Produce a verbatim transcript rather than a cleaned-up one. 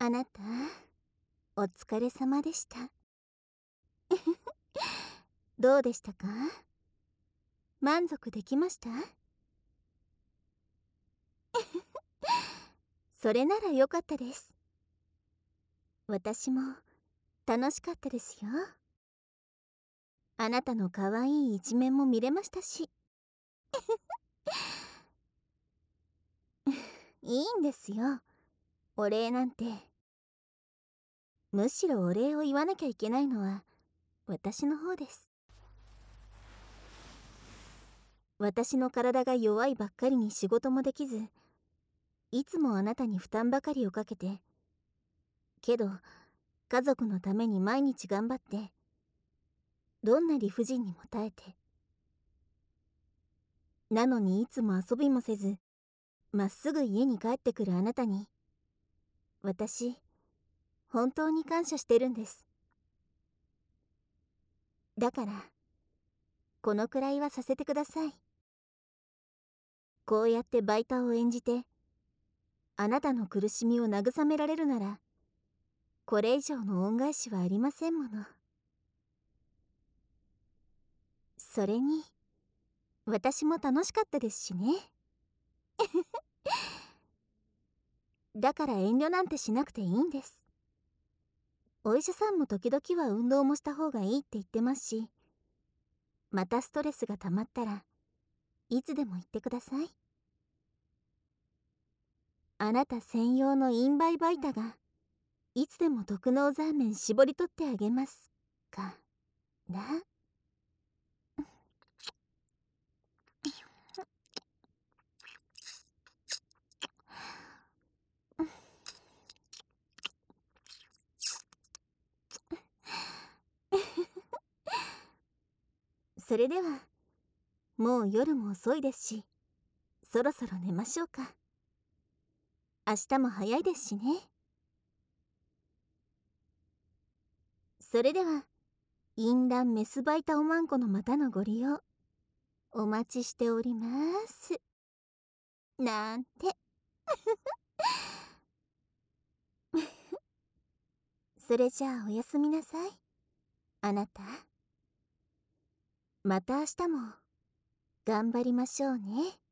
あなた、お疲れ様でした。どうでしたか？満足できました？それならよかったです。私も楽しかったですよ。あなたの可愛い一面も見れましたし。いいんですよ、お礼なんて。むしろお礼を言わなきゃいけないのは私の方です。私の体が弱いばっかりに仕事もできず、いつもあなたに負担ばかりをかけて、けど家族のために毎日頑張って、どんな理不尽にも耐えて、なのにいつも遊びもせずまっすぐ家に帰ってくるあなたに、私本当に感謝してるんです。だからこのくらいはさせてください。こうやってバイタを演じてあなたの苦しみを慰められるなら、これ以上の恩返しはありませんもの。それに私も楽しかったですしね。だから遠慮なんてしなくていいんです。お医者さんも時々は運動もした方がいいって言ってますし、またストレスが溜まったらいつでも言ってください。あなた専用のインバイバイタがいつでも特納ザーメン絞り取ってあげますかな。それではもう夜も遅いですし、そろそろ寝ましょうか。明日も早いですしね。それでは淫乱メスバイタおまんこのまたのご利用お待ちしておりますなんて。それじゃあおやすみなさい、あなた。また明日も頑張りましょうね。